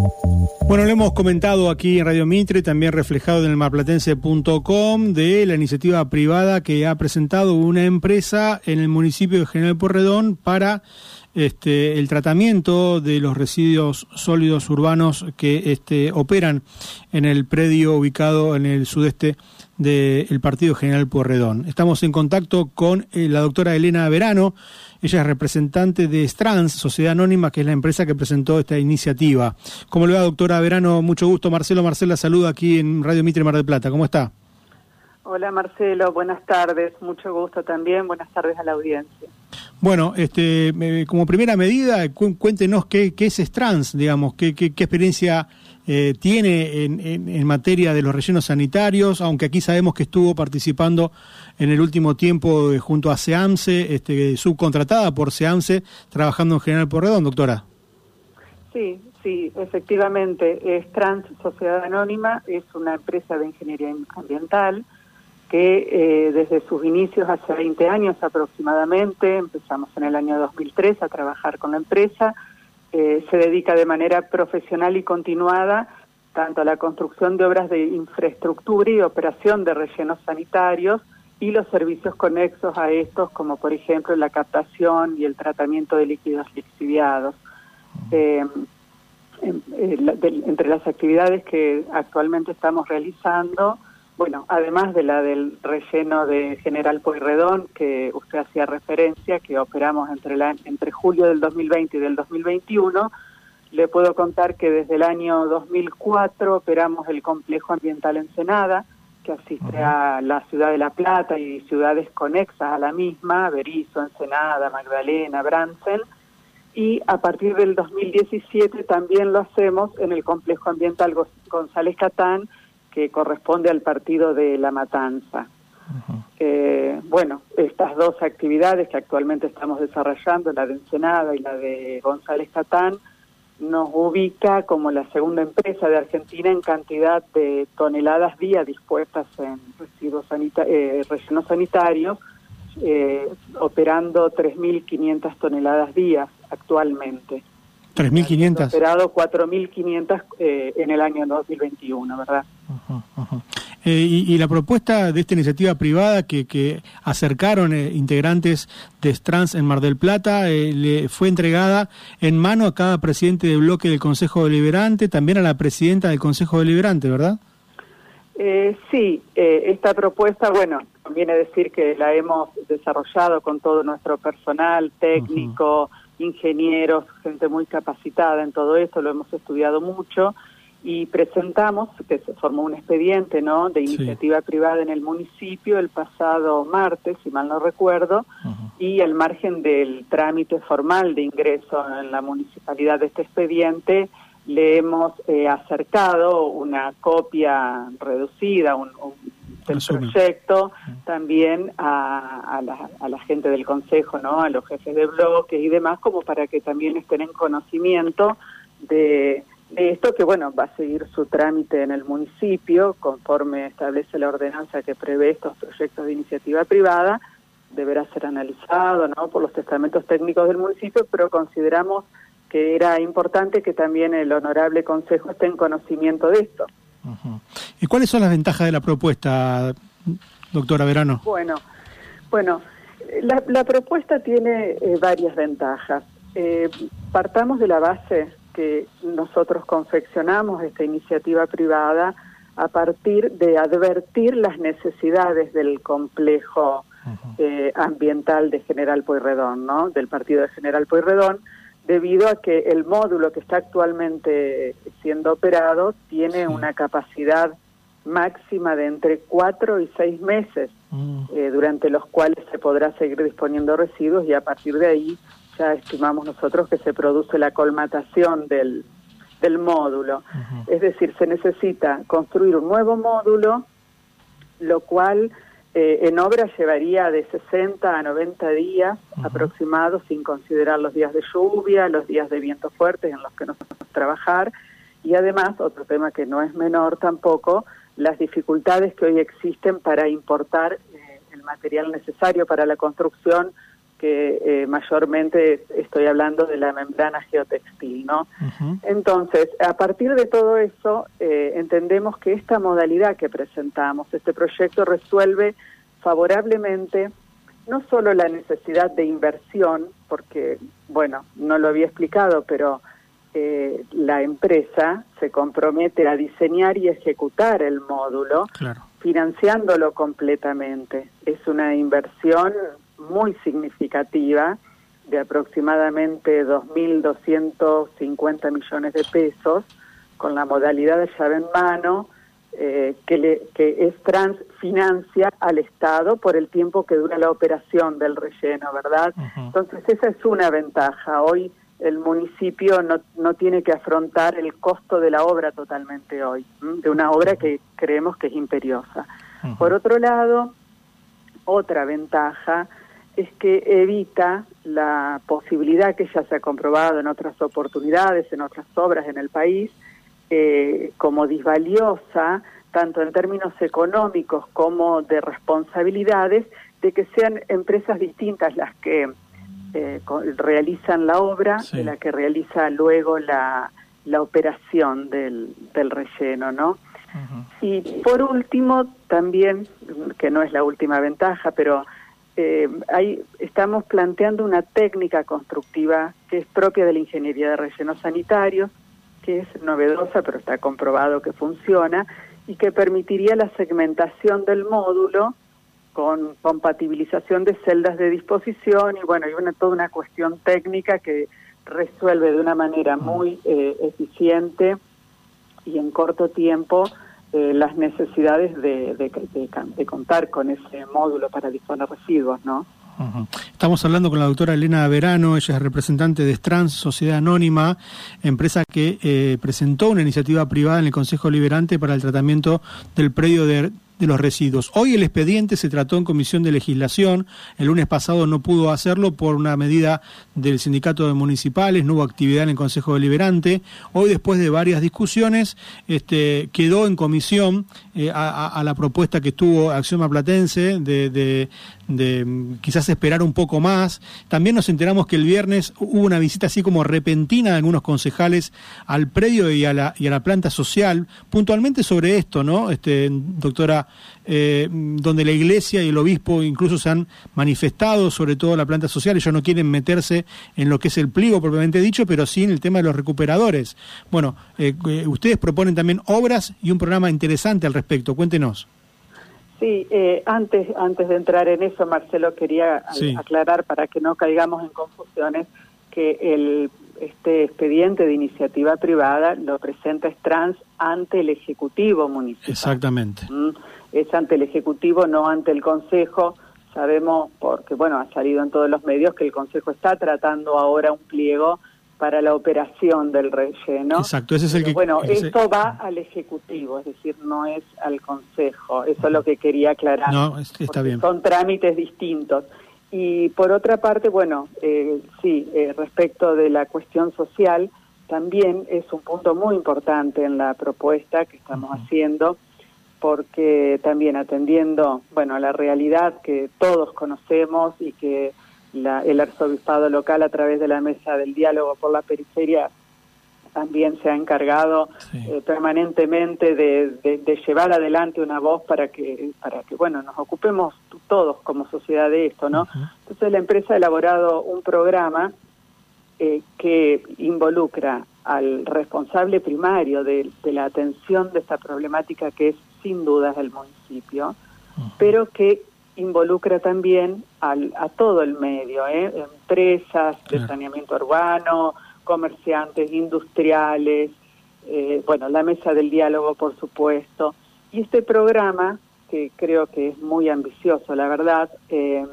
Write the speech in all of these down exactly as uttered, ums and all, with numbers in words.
Bueno, lo hemos comentado aquí en Radio Mitre, también reflejado en el marplatense punto com, de la iniciativa privada que ha presentado una empresa en el municipio de General Pueyrredón para este, el tratamiento de los residuos sólidos urbanos que este, operan en el predio ubicado en el sudeste del partido General Pueyrredón. Estamos en contacto con eh, la doctora Elena Verano. Ella es representante de Strands, Sociedad Anónima, que es la empresa que presentó esta iniciativa. ¿Cómo le va, doctora Verano? Mucho gusto. Marcelo Marcela saluda aquí en Radio Mitre Mar del Plata. ¿Cómo está? Hola, Marcelo. Buenas tardes. Mucho gusto también. Buenas tardes a la audiencia. Bueno, este, eh, como primera medida, cu cuéntenos qué, qué es Strands, digamos, qué, qué, qué experiencia eh, tiene en, en, en materia de los rellenos sanitarios, aunque aquí sabemos que estuvo participando en el último tiempo eh, junto a SEAMSE, este, subcontratada por SEAMSE, trabajando en General Pueyrredón, doctora. Sí, sí, efectivamente. Strands, Sociedad Anónima, es una empresa de ingeniería ambiental que eh, desde sus inicios hace veinte años aproximadamente, empezamos en el año dos mil tres a trabajar con la empresa, eh, se dedica de manera profesional y continuada tanto a la construcción de obras de infraestructura y operación de rellenos sanitarios y los servicios conexos a estos, como por ejemplo la captación y el tratamiento de líquidos lixiviados. Eh, en, en, de, entre las actividades que actualmente estamos realizando, bueno, además de la del relleno de General Pueyrredón, que usted hacía referencia, que operamos entre, la, entre julio del dos mil veinte y del dos mil veintiuno, le puedo contar que desde el año dos mil cuatro operamos el complejo ambiental Ensenada, que asiste a la ciudad de La Plata y ciudades conexas a la misma, Berisso, Ensenada, Magdalena, Bransen, y a partir del dos mil diecisiete también lo hacemos en el complejo ambiental González Catán, que corresponde al partido de La Matanza. Uh-huh. eh, bueno, estas dos actividades que actualmente estamos desarrollando, la de Ensenada y la de González Catán, nos ubica como la segunda empresa de Argentina en cantidad de toneladas día dispuestas en residuos sanita eh, rellenos sanitarios, eh, operando tres mil quinientas toneladas día actualmente. ¿tres mil quinientas? Operado cuatro mil quinientas eh, en el año dos mil veintiuno, ¿verdad? Uh-huh, uh-huh. Eh, y, y la propuesta de esta iniciativa privada que, que acercaron eh, integrantes de Strands en Mar del Plata eh, le fue entregada en mano a cada presidente de bloque del Consejo Deliberante, también a la presidenta del Consejo Deliberante, ¿verdad? Eh, sí, eh, esta propuesta, bueno, conviene decir que la hemos desarrollado con todo nuestro personal técnico, uh-huh. ingenieros, gente muy capacitada en todo esto, lo hemos estudiado mucho y presentamos, que se formó un expediente, ¿no?, de iniciativa sí. privada en el municipio el pasado martes, si mal no recuerdo, uh-huh. y al margen del trámite formal de ingreso en la municipalidad de este expediente, le hemos eh, acercado una copia reducida, un, un del proyecto, también a, a, la, a la gente del consejo, ¿no?, a los jefes de bloques y demás, como para que también estén en conocimiento de, de esto, que bueno, va a seguir su trámite en el municipio, conforme establece la ordenanza que prevé estos proyectos de iniciativa privada, deberá ser analizado, ¿no?, por los estamentos técnicos del municipio, pero consideramos que era importante que también el honorable consejo esté en conocimiento de esto. Uh-huh. ¿Y cuáles son las ventajas de la propuesta, doctora Verano? Bueno, bueno, la, la propuesta tiene eh, varias ventajas. Eh, partamos de la base que nosotros confeccionamos esta iniciativa privada a partir de advertir las necesidades del complejo uh-huh. eh, ambiental de General Pueyrredón, ¿no?, del partido de General Pueyrredón, debido a que el módulo que está actualmente siendo operado tiene sí. una capacidad máxima de entre cuatro y seis meses, mm. eh, durante los cuales se podrá seguir disponiendo residuos, y a partir de ahí ya estimamos nosotros que se produce la colmatación del, del módulo. Uh-huh. Es decir, se necesita construir un nuevo módulo, lo cual Eh, en obra llevaría de sesenta a noventa días uh-huh. aproximados, sin considerar los días de lluvia, los días de viento fuertes en los que nos vamos a trabajar, y además, otro tema que no es menor tampoco, las dificultades que hoy existen para importar eh, el material necesario para la construcción, que que eh, mayormente estoy hablando de la membrana geotextil, ¿no? Uh-huh. Entonces, a partir de todo eso, eh, entendemos que esta modalidad que presentamos, este proyecto resuelve favorablemente no solo la necesidad de inversión, porque, bueno, no lo había explicado, pero eh, la empresa se compromete a diseñar y ejecutar el módulo, claro, financiándolo completamente. Es una inversión muy significativa de aproximadamente dos mil doscientos cincuenta millones de pesos, con la modalidad de llave en mano, eh, que, le, que Strands financia al Estado por el tiempo que dura la operación del relleno, ¿verdad? Uh-huh. Entonces esa es una ventaja. Hoy el municipio no, no tiene que afrontar el costo de la obra totalmente hoy, ¿m? de una obra que creemos que es imperiosa. Uh-huh. Por otro lado, otra ventaja es que evita la posibilidad que ya se ha comprobado en otras oportunidades, en otras obras en el país, eh, como disvaliosa, tanto en términos económicos como de responsabilidades, de que sean empresas distintas las que eh, realizan la obra, sí, de la que realiza luego la, la operación del, del relleno, ¿no? Uh-huh. Y por último, también, que no es la última ventaja, pero Eh, ahí estamos planteando una técnica constructiva que es propia de la ingeniería de rellenos sanitarios, que es novedosa, pero está comprobado que funciona, y que permitiría la segmentación del módulo con compatibilización de celdas de disposición, y bueno, hay una, toda una cuestión técnica que resuelve de una manera muy eh, eficiente y en corto tiempo Eh, las necesidades de, de, de, de contar con ese módulo para disponer residuos, ¿no? Uh-huh. Estamos hablando con la doctora Elena Verano, ella es representante de Strands, Sociedad Anónima, empresa que eh, presentó una iniciativa privada en el Consejo Deliberante para el tratamiento del predio de, de los residuos. Hoy el expediente se trató en Comisión de Legislación, el lunes pasado no pudo hacerlo por una medida del Sindicato de Municipales, no hubo actividad en el Consejo Deliberante. Hoy, después de varias discusiones, este, quedó en comisión eh, a, a la propuesta que tuvo Acción Marplatense de, de, de quizás esperar un poco más. También nos enteramos que el viernes hubo una visita así como repentina de algunos concejales al predio y a la, y a la planta social, puntualmente sobre esto, ¿no, este, doctora? Eh, donde la iglesia y el obispo incluso se han manifestado, sobre todo la planta social. Ellos no quieren meterse en lo que es el pliego propiamente dicho, pero sí en el tema de los recuperadores. Bueno, eh, eh, ustedes proponen también obras y un programa interesante al respecto. Cuéntenos. Sí, eh, antes antes de entrar en eso, Marcelo, quería sí. aclarar para que no caigamos en confusiones que el este expediente de iniciativa privada lo presenta Strands ante el Ejecutivo Municipal. Exactamente. ¿Mm? Es ante el Ejecutivo, no ante el Consejo. Sabemos, porque bueno, ha salido en todos los medios, que el Consejo está tratando ahora un pliego para la operación del relleno. Exacto, ese es el Pero, que... bueno, ese... esto va al Ejecutivo, es decir, no es al Consejo. Eso es lo que quería aclarar. No, está bien. Son trámites distintos. Y por otra parte, bueno, eh, sí, eh, respecto de la cuestión social, también es un punto muy importante en la propuesta que estamos uh-huh. haciendo, porque también atendiendo, bueno, a la realidad que todos conocemos y que la, el arzobispado local, a través de la Mesa del Diálogo por la Periferia, también se ha encargado sí. eh, permanentemente de, de, de llevar adelante una voz para que, para que bueno, nos ocupemos todos como sociedad de esto, ¿no? Uh-huh. Entonces la empresa ha elaborado un programa eh, que involucra al responsable primario de, de la atención de esta problemática, que es sin dudas el municipio, uh-huh. pero que involucra también al, a todo el medio, ¿eh? Empresas de claro. saneamiento urbano, comerciantes, industriales, eh, bueno, la Mesa del Diálogo, por supuesto. Y este programa, que creo que es muy ambicioso, la verdad, eh,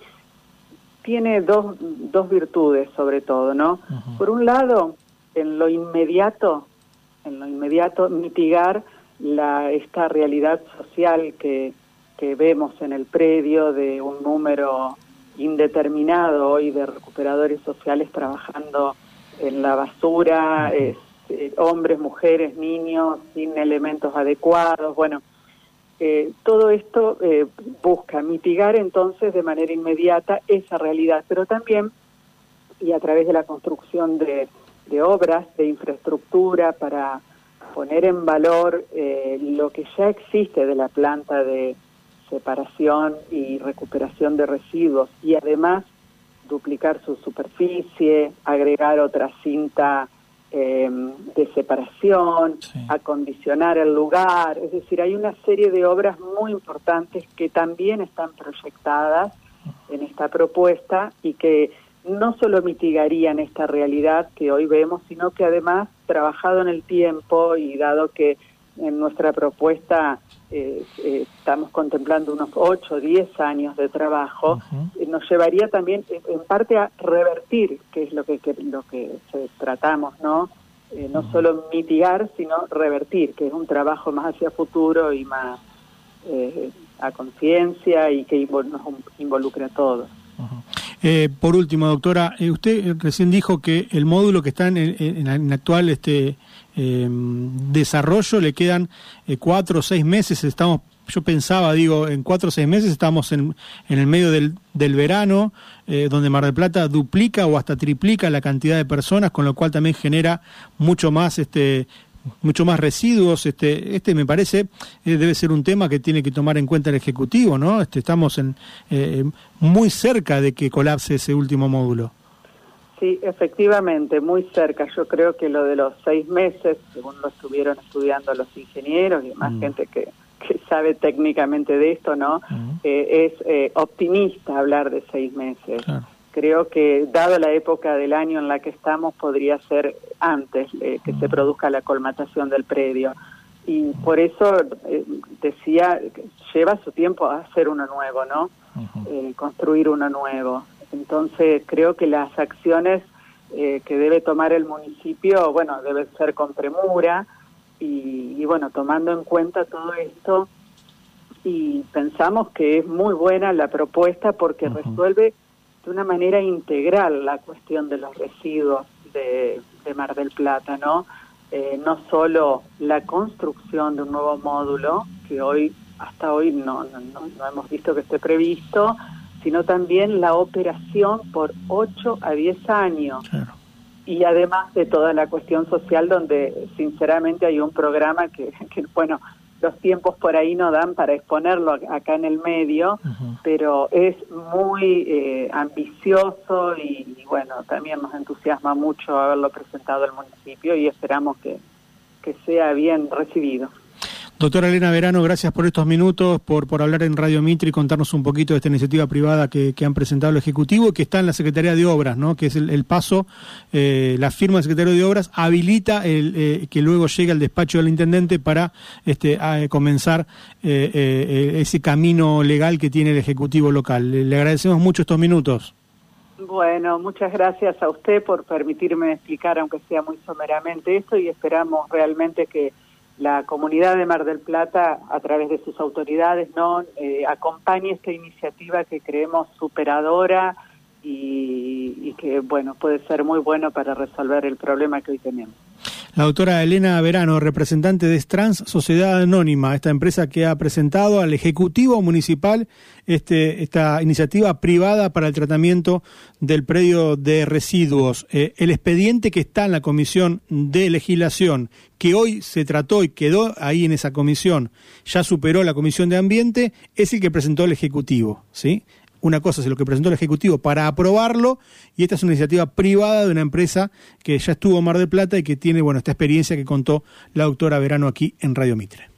tiene dos, dos virtudes sobre todo, ¿no? Uh-huh. Por un lado, en lo inmediato, en lo inmediato, mitigar la esta realidad social que, que vemos en el predio, de un número indeterminado hoy de recuperadores sociales trabajando en la basura, eh, eh, hombres, mujeres, niños, sin elementos adecuados. Bueno, Eh, todo esto eh, busca mitigar entonces de manera inmediata esa realidad, pero también, y a través de la construcción de, de obras, de infraestructura, para poner en valor eh, lo que ya existe de la planta de separación y recuperación de residuos, y además duplicar su superficie, agregar otra cinta eh, de separación, sí. acondicionar el lugar. Es decir, hay una serie de obras muy importantes que también están proyectadas en esta propuesta y que no solo mitigarían esta realidad que hoy vemos, sino que además, trabajado en el tiempo y dado que en nuestra propuesta eh, eh, estamos contemplando unos ocho o diez años de trabajo, uh-huh. eh, nos llevaría también en, en parte a revertir, que es lo que, que lo que tratamos, ¿no? Eh, no uh-huh. solo mitigar, sino revertir, que es un trabajo más hacia futuro y más eh, a conciencia y que invol- nos involucre a todos. Uh-huh. Eh, por último, doctora, eh, usted recién dijo que el módulo que está en el en, en actual este eh, desarrollo le quedan eh, cuatro o seis meses. Estamos, yo pensaba, digo, en cuatro o seis meses estamos en, en el medio del, del verano, eh, donde Mar del Plata duplica o hasta triplica la cantidad de personas, con lo cual también genera mucho más este mucho más residuos. Este este me parece eh, debe ser un tema que tiene que tomar en cuenta el Ejecutivo, ¿no? Este estamos en eh, muy cerca de que colapse ese último módulo. Sí, efectivamente, muy cerca. Yo creo que lo de los seis meses, según lo estuvieron estudiando los ingenieros y más mm. gente que, que sabe técnicamente de esto, ¿no? Mm. Eh, es eh, optimista hablar de seis meses. Claro. Creo que, dado la época del año en la que estamos, podría ser antes eh, que mm. se produzca la colmatación del predio. Y por eso eh, decía, que lleva su tiempo a hacer uno nuevo, ¿no? Uh-huh. Eh, construir uno nuevo. Entonces, creo que las acciones eh, que debe tomar el municipio, bueno, deben ser con premura y, y, bueno, tomando en cuenta todo esto, y pensamos que es muy buena la propuesta porque uh-huh. resuelve de una manera integral la cuestión de los residuos de, de Mar del Plata, ¿no? Eh, no solo la construcción de un nuevo módulo, que hoy, hasta hoy no, no, no, no hemos visto que esté previsto, sino también la operación por ocho a diez años. Claro. Y además de toda la cuestión social, donde sinceramente hay un programa que, que bueno, los tiempos por ahí no dan para exponerlo acá en el medio, uh-huh. pero es muy eh, ambicioso y, y bueno, también nos entusiasma mucho haberlo presentado al municipio y esperamos que, que sea bien recibido. Doctora Elena Verano, gracias por estos minutos, por por hablar en Radio Mitre y contarnos un poquito de esta iniciativa privada que, que han presentado el Ejecutivo y que está en la Secretaría de Obras, ¿no? Que es el, el paso, eh, la firma del Secretario de Obras habilita el eh, que luego llegue al despacho del Intendente para este a, comenzar eh, eh, ese camino legal que tiene el Ejecutivo local. Le, le agradecemos mucho estos minutos. Bueno, muchas gracias a usted por permitirme explicar, aunque sea muy someramente, esto, y esperamos realmente que la comunidad de Mar del Plata, a través de sus autoridades, no eh, acompañe esta iniciativa que creemos superadora y, y que, bueno, puede ser muy bueno para resolver el problema que hoy tenemos. La doctora Elena Verano, representante de Trans Sociedad Anónima, esta empresa que ha presentado al Ejecutivo Municipal este, esta iniciativa privada para el tratamiento del predio de residuos. Eh, el expediente que está en la Comisión de Legislación, que hoy se trató y quedó ahí en esa comisión, ya superó la Comisión de Ambiente, es el que presentó el Ejecutivo, ¿sí? Una cosa es lo que presentó el Ejecutivo para aprobarlo, y esta es una iniciativa privada de una empresa que ya estuvo en Mar del Plata y que tiene, bueno, esta experiencia que contó la doctora Verano aquí en Radio Mitre.